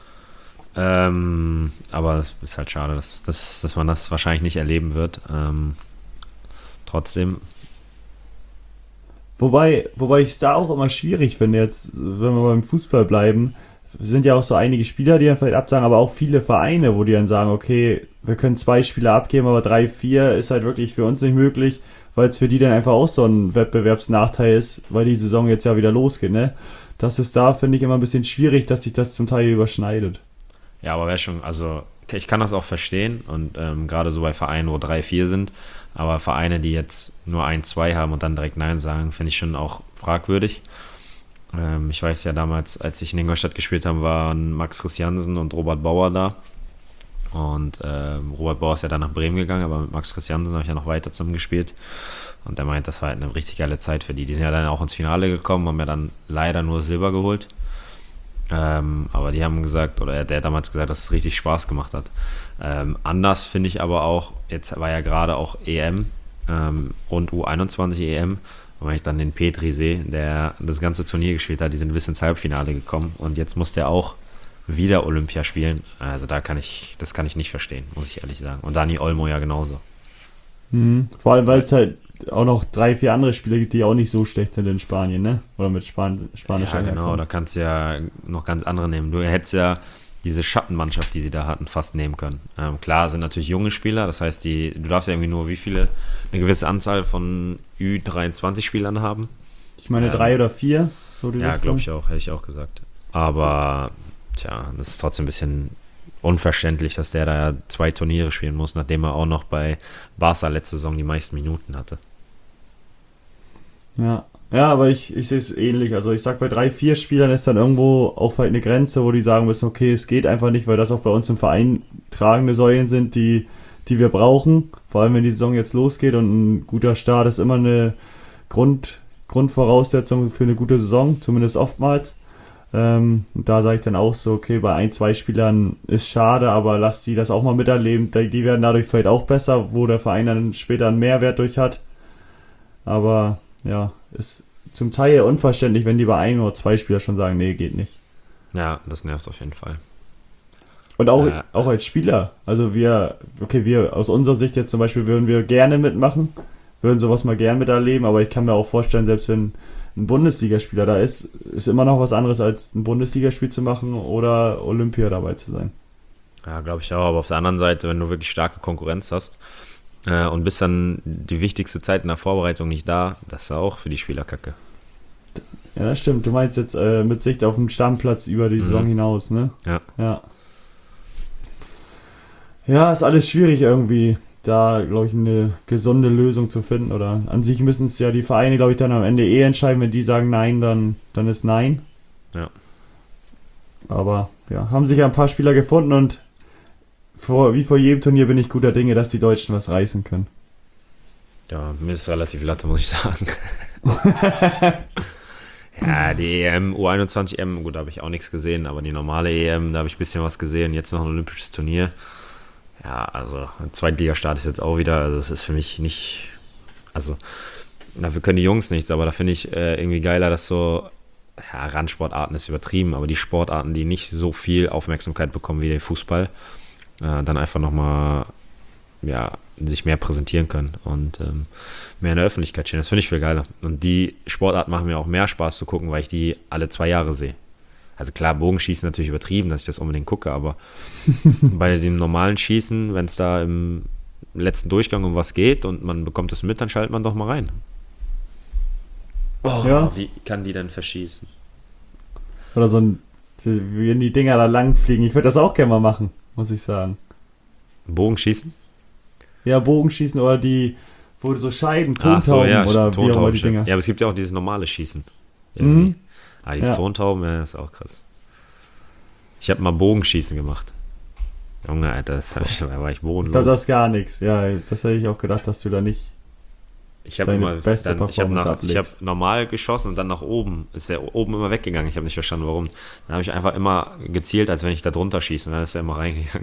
Aber es ist halt schade, dass man das wahrscheinlich nicht erleben wird. Trotzdem. Wobei ich es da auch immer schwierig finde, jetzt, wenn wir beim Fußball bleiben, sind ja auch so einige Spieler, die dann vielleicht absagen, aber auch viele Vereine, wo die dann sagen, okay, wir können 2 Spieler abgeben, aber 3, 4 ist halt wirklich für uns nicht möglich, weil es für die dann einfach auch so ein Wettbewerbsnachteil ist, weil die Saison jetzt ja wieder losgeht, ne? Das ist da, finde ich, immer ein bisschen schwierig, dass sich das zum Teil überschneidet. Ja, aber wäre schon, also ich kann das auch verstehen und gerade so bei Vereinen, wo 3, 4 sind, aber Vereine, die jetzt nur 1, 2 haben und dann direkt Nein sagen, finde ich schon auch fragwürdig. Ich weiß ja damals, als ich in Ingolstadt gespielt habe, waren Max Christiansen und Robert Bauer da. Und Robert Bauer ist ja dann nach Bremen gegangen, aber mit Max Christiansen habe ich ja noch weiter zusammen gespielt. Und der meint, das war halt eine richtig geile Zeit für die. Die sind ja dann auch ins Finale gekommen, haben ja dann leider nur Silber geholt. Aber die haben gesagt, oder der hat damals gesagt, dass es richtig Spaß gemacht hat. Anders finde ich aber auch, jetzt war ja gerade auch EM und U21 EM. Und wenn ich dann den Petri sehe, der das ganze Turnier gespielt hat, die sind bis ins Halbfinale gekommen und jetzt muss der auch wieder Olympia spielen. Also das kann ich nicht verstehen, muss ich ehrlich sagen. Und Dani Olmo ja genauso. Vor allem, weil es halt auch noch 3, 4 andere Spieler gibt, die auch nicht so schlecht sind in Spanien, ne? Oder mit spanischer Ja, genau, Herkunft. da kannst du ja noch ganz andere nehmen. Du hättest ja diese Schattenmannschaft, die sie da hatten, fast nehmen können. Klar sind natürlich junge Spieler, das heißt, du darfst ja irgendwie nur eine gewisse Anzahl von Ü23-Spielern haben. Ich meine 3 oder 4, so die Ja, Richtung. glaube ich auch, hätte ich auch gesagt. Aber, tja, das ist trotzdem ein bisschen unverständlich, dass der da 2 Turniere spielen muss, nachdem er auch noch bei Barca letzte Saison die meisten Minuten hatte. Ja. Ja, aber ich sehe es ähnlich. Also ich sag, bei 3, 4 Spielern ist dann irgendwo auch halt eine Grenze, wo die sagen müssen, okay, es geht einfach nicht, weil das auch bei uns im Verein tragende Säulen sind, die wir brauchen. Vor allem, wenn die Saison jetzt losgeht und ein guter Start ist immer eine Grundvoraussetzung für eine gute Saison, zumindest oftmals. Und da sage ich dann auch so, okay, bei 1, 2 Spielern ist schade, aber lass die das auch mal miterleben. Die werden dadurch vielleicht auch besser, wo der Verein dann später einen Mehrwert durch hat. Aber ja, ist zum Teil unverständlich, wenn die bei 1 oder 2 Spieler schon sagen, nee, geht nicht. Ja, das nervt auf jeden Fall. Und auch als Spieler, also wir aus unserer Sicht jetzt zum Beispiel würden wir gerne mitmachen, würden sowas mal gern miterleben, aber ich kann mir auch vorstellen, selbst wenn ein Bundesligaspieler da ist immer noch was anderes als ein Bundesligaspiel zu machen oder Olympia dabei zu sein. Ja, glaube ich auch, aber auf der anderen Seite, wenn du wirklich starke Konkurrenz hast und bist dann die wichtigste Zeit in der Vorbereitung nicht da, das ist auch für die Spieler kacke. Ja, das stimmt. Du meinst jetzt mit Sicht auf den Stammplatz über die Saison hinaus, ne? Ja. Ja. Ja, ist alles schwierig irgendwie, da, glaube ich, eine gesunde Lösung zu finden. Oder an sich müssen es ja die Vereine, glaube ich, dann am Ende entscheiden. Wenn die sagen Nein, dann ist Nein. Ja. Aber ja, haben sich ja ein paar Spieler gefunden und wie vor jedem Turnier bin ich guter Dinge, dass die Deutschen was reißen können. Ja, mir ist relativ Latte, muss ich sagen. Ja, die EM, U21 EM, gut, da habe ich auch nichts gesehen, aber die normale EM, da habe ich ein bisschen was gesehen. Jetzt noch ein olympisches Turnier. Ja, also ein Zweitligastart ist jetzt auch wieder, also es ist für mich nicht, also dafür können die Jungs nichts, aber da finde ich irgendwie geiler, dass so, ja, Randsportarten ist übertrieben, aber die Sportarten, die nicht so viel Aufmerksamkeit bekommen wie der Fußball, dann einfach nochmal, ja, sich mehr präsentieren können und mehr in der Öffentlichkeit stehen. Das finde ich viel geiler. Und die Sportarten machen mir auch mehr Spaß zu gucken, weil ich die alle 2 Jahre sehe. Also klar, Bogenschießen natürlich übertrieben, dass ich das unbedingt gucke, aber bei dem normalen Schießen, wenn es da im letzten Durchgang um was geht und man bekommt es mit, dann schaltet man doch mal rein. Oh, ja. Wie kann die denn verschießen? Oder wenn die Dinger da lang fliegen. Ich würde das auch gerne mal machen, muss ich sagen. Bogenschießen? Ja, Bogenschießen oder die, wo so Scheiben, Tontauben so, ja, oder Tontauben, wie auch immer die Dinger. Ja, aber es gibt ja auch dieses normale Schießen. Irgendwie. Dieses Tontauben, ja, ist auch krass. Ich habe mal Bogenschießen gemacht. Junge, Alter, da war ich bodenlos. Ich glaube, das ist gar nichts. Ja, das hätte ich auch gedacht, dass du da nicht ich habe normal geschossen und dann nach oben. Ist er oben immer weggegangen. Ich habe nicht verstanden, warum. Dann habe ich einfach immer gezielt, als wenn ich da drunter schieße. Und dann ist er immer reingegangen.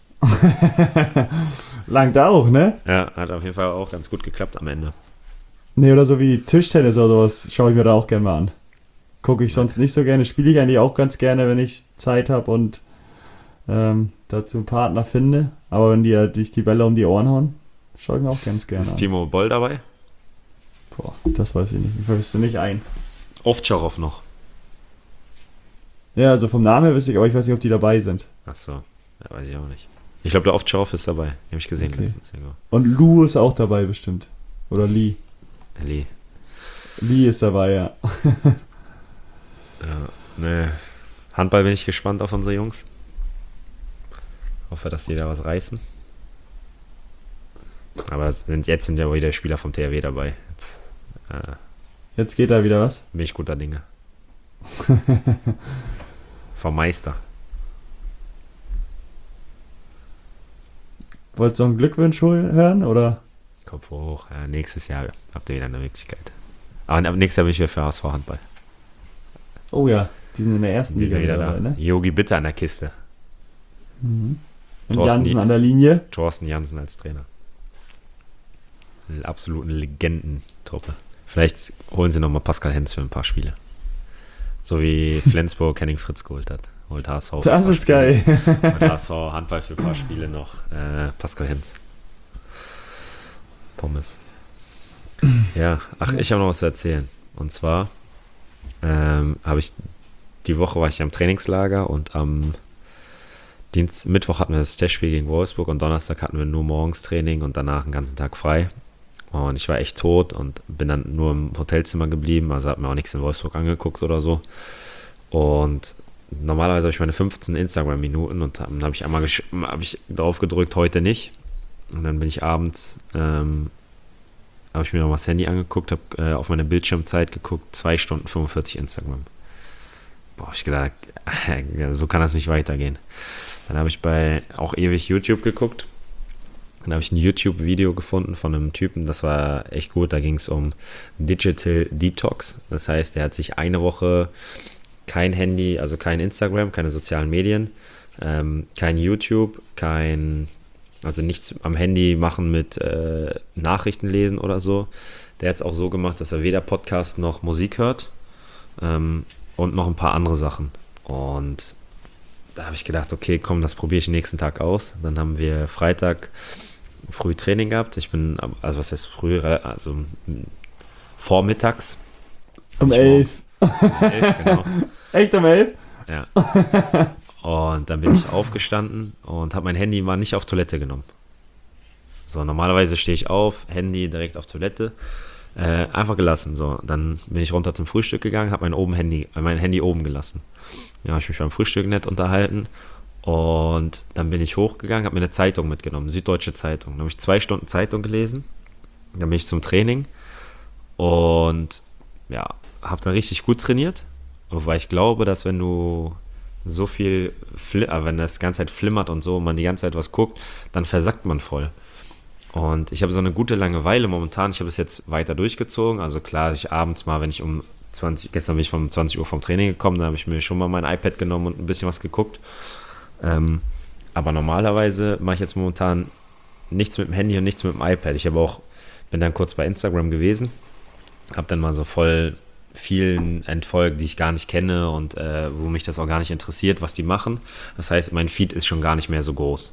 Langt auch, ne? Ja, hat auf jeden Fall auch ganz gut geklappt am Ende. Ne, oder so wie Tischtennis oder sowas schaue ich mir da auch gerne mal an. Gucke ich sonst nicht so gerne. Spiele ich eigentlich auch ganz gerne, wenn ich Zeit habe und dazu einen Partner finde. Aber wenn die Bälle um die Ohren hauen, schaue ich mir auch ganz gerne an. Ist Timo Boll dabei? Boah, das weiß ich nicht. Ich wüsste nicht ein. Ovtcharov noch. Ja, also vom Namen her wüsste ich, aber ich weiß nicht, ob die dabei sind. Ach so, ja, weiß ich auch nicht. Ich glaube, der Ovtcharov ist dabei. Den habe ich gesehen letztens. Und Lou ist auch dabei bestimmt. Oder Lee. Lee ist dabei, ja. Ja, ne. Handball bin ich gespannt auf unsere Jungs. Hoffe, dass die da was reißen. Aber jetzt sind ja wieder Spieler vom THW dabei. Jetzt geht da wieder was? Bin ich guter Dinge. Vom Meister. Wolltest du noch einen Glückwunsch hören, oder? Kopf hoch. Ja, nächstes Jahr habt ihr wieder eine Möglichkeit. Aber nächstes Jahr bin ich wieder für HSV Handball. Oh ja, die sind in der ersten Liga wieder dabei, da. Ne? Yogi Bitter an der Kiste. Mhm. Und Jansen an der Linie. Thorsten Jansen als Trainer. absoluten Legendentruppe. Vielleicht holen sie nochmal Pascal Hens für ein paar Spiele. So wie Flensburg Henning Fritz geholt hat. Holt HSV. Das ist geil. Und HSV Handball für ein paar Spiele noch. Pascal Hens. Pommes. Ja, ich habe noch was zu erzählen. Und zwar die Woche war ich am Trainingslager und am Mittwoch hatten wir das Testspiel gegen Wolfsburg und Donnerstag hatten wir nur morgens Training und danach den ganzen Tag frei. Und ich war echt tot und bin dann nur im Hotelzimmer geblieben, also habe mir auch nichts in Wolfsburg angeguckt oder so. Und normalerweise habe ich meine 15 Instagram-Minuten und dann habe ich drauf gedrückt, heute nicht. Und dann bin ich abends, habe ich mir noch mal das Handy angeguckt, habe auf meine Bildschirmzeit geguckt, 2 Stunden 45 Instagram. Boah, ich gedacht, so kann das nicht weitergehen. Dann habe ich auch ewig YouTube geguckt. Dann habe ich ein YouTube-Video gefunden von einem Typen, das war echt gut. Da ging es um Digital Detox. Das heißt, er hat sich eine Woche kein Handy, also kein Instagram, keine sozialen Medien, kein YouTube, also nichts am Handy machen mit Nachrichten lesen oder so. Der hat es auch so gemacht, dass er weder Podcast noch Musik hört und noch ein paar andere Sachen. Und da habe ich gedacht, okay, komm, das probiere ich den nächsten Tag aus. Dann haben wir Freitag früh Training gehabt. Also was heißt früh? Also vormittags. Um 11. Um 11, genau. Echt um 11? Ja. Und dann bin ich aufgestanden und habe mein Handy mal nicht auf Toilette genommen. So, normalerweise stehe ich auf, Handy direkt auf Toilette. Einfach gelassen. So, dann bin ich runter zum Frühstück gegangen, habe mein Handy oben gelassen. Ja, habe ich mich beim Frühstück nett unterhalten und dann bin ich hochgegangen, habe mir eine Zeitung mitgenommen, Süddeutsche Zeitung. Dann habe ich 2 Stunden Zeitung gelesen, dann bin ich zum Training und ja, habe dann richtig gut trainiert, weil ich glaube, dass wenn du so viel, wenn das ganze Zeit flimmert und so und man die ganze Zeit was guckt, dann versackt man voll. Und ich habe so eine gute Langeweile momentan. Ich habe es jetzt weiter durchgezogen. Also klar, ich abends mal, wenn ich gestern bin ich um 20 Uhr vom Training gekommen, da habe ich mir schon mal mein iPad genommen und ein bisschen was geguckt. Aber normalerweise mache ich jetzt momentan nichts mit dem Handy und nichts mit dem iPad. Bin dann kurz bei Instagram gewesen, habe dann mal so voll vielen entfolgt, die ich gar nicht kenne und wo mich das auch gar nicht interessiert, was die machen. Das heißt, mein Feed ist schon gar nicht mehr so groß.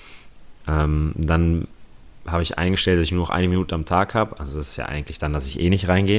Dann habe ich eingestellt, dass ich nur noch 1 Minute am Tag habe. Also das ist ja eigentlich dann, dass ich nicht reingehe.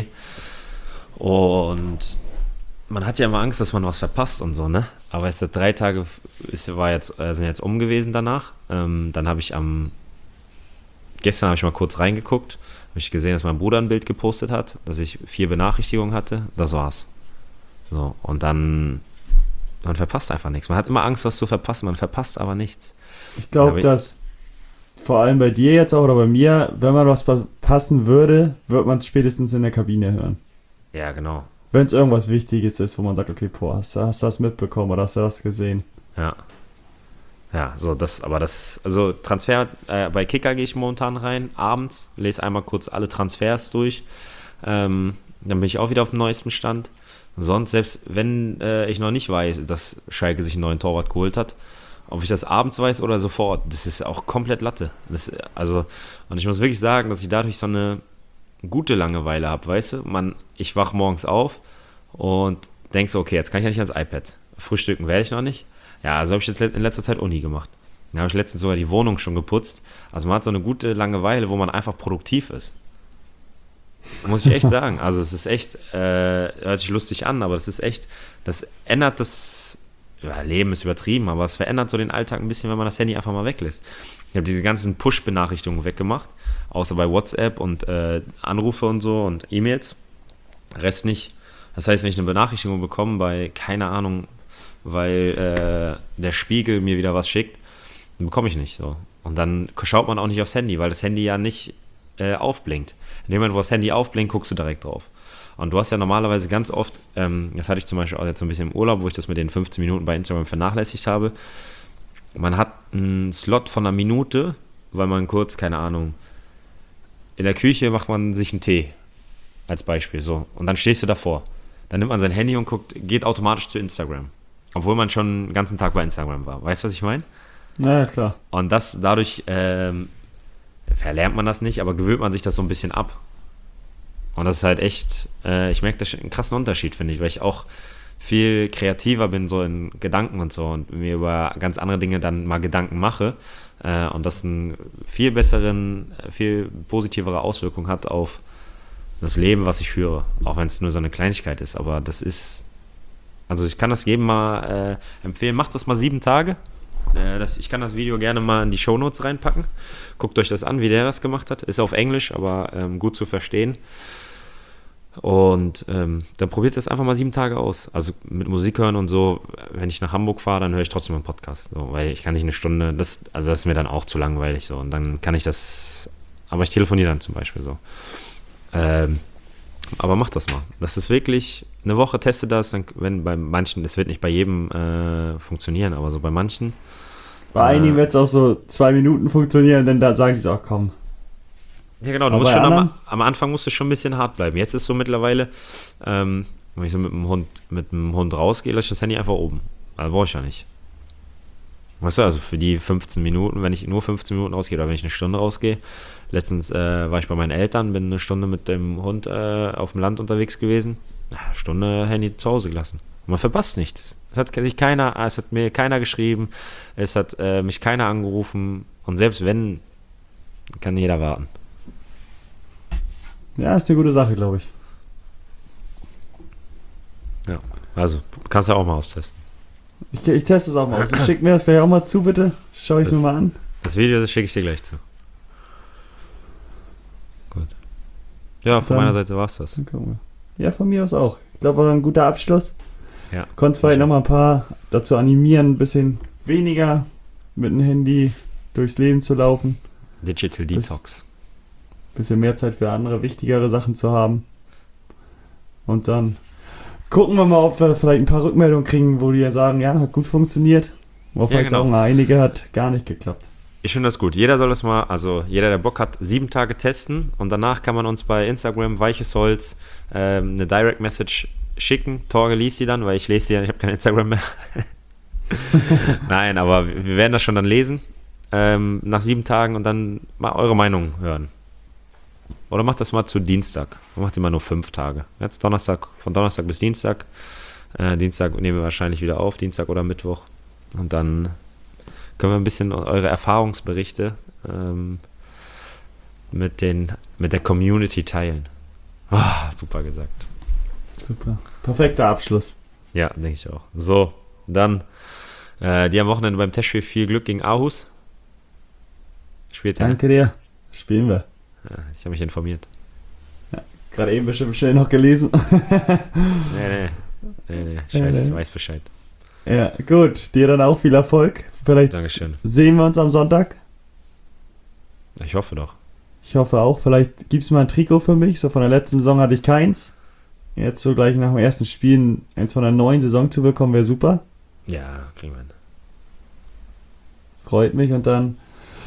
Und man hat ja immer Angst, dass man was verpasst und so, ne? Aber jetzt 3 Tage sind jetzt um gewesen danach. Dann habe ich gestern habe ich mal kurz reingeguckt, habe ich gesehen, dass mein Bruder ein Bild gepostet hat, dass ich 4 Benachrichtigungen hatte. Das war's. So, und dann man verpasst einfach nichts. Man hat immer Angst, was zu verpassen, man verpasst aber nichts. Ich glaube, dass vor allem bei dir jetzt auch oder bei mir, wenn man was verpassen würde, wird man es spätestens in der Kabine hören. Ja, genau. Wenn es irgendwas Wichtiges ist, wo man sagt, okay, hast du das mitbekommen oder hast du das gesehen? Ja. Ja, also Transfer, bei Kicker gehe ich momentan rein, abends, lese einmal kurz alle Transfers durch, dann bin ich auch wieder auf dem neuesten Stand. Sonst, selbst wenn ich noch nicht weiß, dass Schalke sich einen neuen Torwart geholt hat, ob ich das abends weiß oder sofort, das ist auch komplett Latte. Und ich muss wirklich sagen, dass ich dadurch so eine gute Langeweile habe, weißt du? Ich wach morgens auf und denke so, okay, jetzt kann ich ja nicht ans iPad. Frühstücken werde ich noch nicht. Ja, also habe ich jetzt in letzter Zeit auch nie gemacht. Dann habe ich letztens sogar die Wohnung schon geputzt. Also man hat so eine gute Langeweile, wo man einfach produktiv ist. Muss ich echt sagen. Also es ist echt, hört sich lustig an, aber das ändert das, ja, Leben ist übertrieben, aber es verändert so den Alltag ein bisschen, wenn man das Handy einfach mal weglässt. Ich habe diese ganzen Push-Benachrichtigungen weggemacht, außer bei WhatsApp und Anrufe und so und E-Mails. Rest nicht. Das heißt, wenn ich eine Benachrichtigung bekomme bei, keine Ahnung, weil der Spiegel mir wieder was schickt, dann bekomme ich nicht so. Und dann schaut man auch nicht aufs Handy, weil das Handy ja nicht aufblinkt. In dem Moment, wo das Handy aufblinkt, guckst du direkt drauf. Und du hast ja normalerweise ganz oft, das hatte ich zum Beispiel auch jetzt so ein bisschen im Urlaub, wo ich das mit den 15 Minuten bei Instagram vernachlässigt habe, man hat einen Slot von 1 Minute, weil man kurz, keine Ahnung, in der Küche macht man sich einen Tee, als Beispiel, so. Und dann stehst du davor. Dann nimmt man sein Handy und geht automatisch zu Instagram. Obwohl man schon den ganzen Tag bei Instagram war. Weißt du, was ich meine? Na ja, klar. Und dadurch verlernt man das nicht, aber gewöhnt man sich das so ein bisschen ab. Und das ist halt echt, ich merke da schon einen krassen Unterschied, finde ich, weil ich auch viel kreativer bin, so in Gedanken und so und mir über ganz andere Dinge dann mal Gedanken mache und das einen viel besseren, viel positivere Auswirkung hat auf das Leben, was ich führe, auch wenn es nur so eine Kleinigkeit ist, aber das ist, also ich kann das jedem mal empfehlen, macht das mal 7 Tage, ich kann das Video gerne mal in die Shownotes reinpacken, guckt euch das an, wie der das gemacht hat, ist auf Englisch, aber gut zu verstehen. Und dann probiert das einfach mal 7 Tage aus. Also mit Musik hören und so, wenn ich nach Hamburg fahre, dann höre ich trotzdem einen Podcast. So, weil ich kann nicht eine Stunde, das ist mir dann auch zu langweilig so. Und dann kann ich das, aber ich telefoniere dann zum Beispiel so. Aber mach das mal. Das ist wirklich, eine Woche teste das, dann, wenn bei manchen, das wird nicht bei jedem funktionieren, aber so bei manchen. Bei einigen wird es auch so 2 Minuten funktionieren, denn da sagen die so, ach komm. Ja, genau, du musst schon am Anfang musst du schon ein bisschen hart bleiben. Jetzt ist so mittlerweile, wenn ich so mit dem Hund rausgehe, lasse ich das Handy einfach oben. Also brauche ich ja nicht. Weißt du, also für die 15 Minuten, wenn ich nur 15 Minuten rausgehe oder wenn ich eine Stunde rausgehe. Letztens war ich bei meinen Eltern, bin eine Stunde mit dem Hund auf dem Land unterwegs gewesen. Eine Stunde Handy zu Hause gelassen. Und man verpasst nichts. Es hat mir keiner geschrieben, es hat mich keiner angerufen und selbst wenn, kann jeder warten. Ja, ist eine gute Sache, glaube ich. Ja, also kannst du auch mal austesten. Ich teste es auch mal aus. Schick mir das gleich auch mal zu, bitte. Schau ich es mir mal an. Das Video schicke ich dir gleich zu. Gut. Ja, von meiner Seite war es das. Ja, von mir aus auch. Ich glaube, war ein guter Abschluss. Ja. Konntest vielleicht noch mal ein paar dazu animieren, ein bisschen weniger mit dem Handy durchs Leben zu laufen. Digital Detox. Bisschen mehr Zeit für andere, wichtigere Sachen zu haben. Und dann gucken wir mal, ob wir vielleicht ein paar Rückmeldungen kriegen, wo die ja sagen, ja, hat gut funktioniert. Oder vielleicht genau. auch einige hat gar nicht geklappt. Ich finde das gut. Jeder soll das mal, also jeder, der Bock hat, 7 Tage testen und danach kann man uns bei Instagram, Weiches Holz, eine Direct Message schicken. Torge liest die dann, weil ich lese die ja, ich habe kein Instagram mehr. Nein, aber wir werden das schon dann lesen nach 7 Tagen und dann mal eure Meinung hören. Oder macht das mal zu Dienstag. Macht immer nur 5 Tage. Jetzt Donnerstag, von Donnerstag bis Dienstag. Dienstag nehmen wir wahrscheinlich wieder auf, Dienstag oder Mittwoch. Und dann können wir ein bisschen eure Erfahrungsberichte mit der Community teilen. Oh, super gesagt. Super. Perfekter Abschluss. Ja, denke ich auch. So, dann die am Wochenende beim Testspiel viel Glück gegen Aarhus. Spielt ihr, Danke dir. Spielen wir. Ja, ich habe mich informiert. Ja, gerade eben bestimmt schnell noch gelesen. Nee. Scheiße, ich weiß Bescheid. Ja, gut. Dir dann auch viel Erfolg. Vielleicht Dankeschön. sehen wir uns am Sonntag. Ich hoffe doch. Ich hoffe auch. Vielleicht gibt es mal ein Trikot für mich. So von der letzten Saison hatte ich keins. Jetzt so gleich nach dem ersten Spiel eins von der neuen Saison zu bekommen, wäre super. Ja, kriegen wir hin. Freut mich. Und dann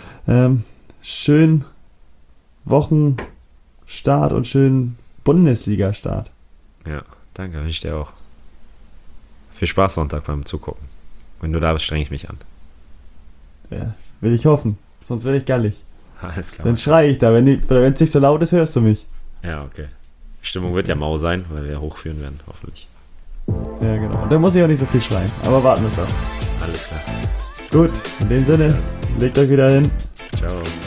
schön Wochenstart und schönen Bundesliga-Start. Ja, danke, wünsche ich dir auch. Viel Spaß Sonntag beim Zugucken. Wenn du da bist, strenge ich mich an. Ja, will ich hoffen. Sonst werde ich gallig. Alles klar. Dann schreie ich da. Wenn es nicht so laut ist, hörst du mich. Ja, okay. Stimmung wird ja mau sein, weil wir hochführen werden, hoffentlich. Ja, genau. Und dann muss ich auch nicht so viel schreien. Aber warten wir es ab. Alles klar. Gut, in dem Sinne, legt euch wieder hin. Ciao.